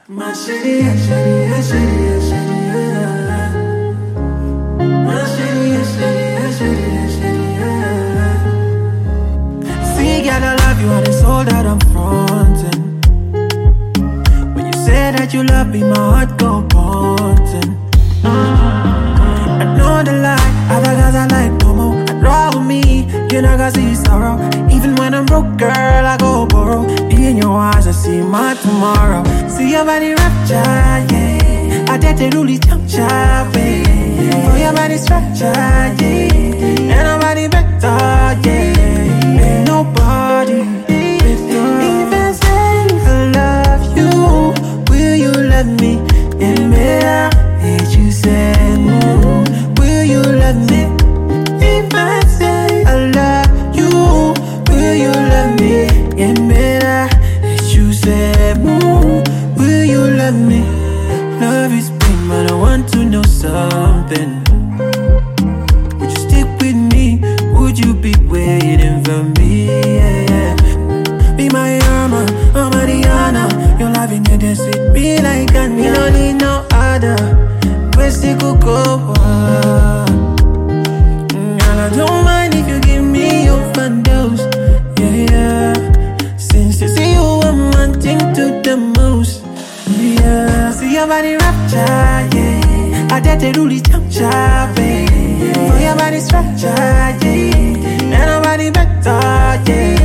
My city, city, city, city, my city, city, city, city. See, girl, I love you and it's all that I'm fronting. When you say that you love me, my heart go pounding. I know the lie, other guys I like no more. I'd rather me, you know, I see sorrow. Even when I'm broke, girl, I go borrow. In your eyes, I see my tomorrow. See your body rapture, yeah. I did the really jump job, yeah. For your body structure, yeah. And nobody better, yeah. Ain't nobody better. If I say I love you, will you love me? And may I hate you say no? Will you love me? If I say I love you, will you love me? And may I hate you say no? Will you love me? Love is pain, but I want to know something. Would you stick with me? Would you be waiting for me? Yeah. Be my armor, I'm Mariana. Your loving it is with me like I need. You don't need no other. Where still could go? And I don't mind if you give me your fun dose. Yeah. Since you see you, I'm wanting to the most. Yeah. See your body rapture, yeah. I did the really jump job, yeah. For your body structure, yeah. And nobody better, yeah.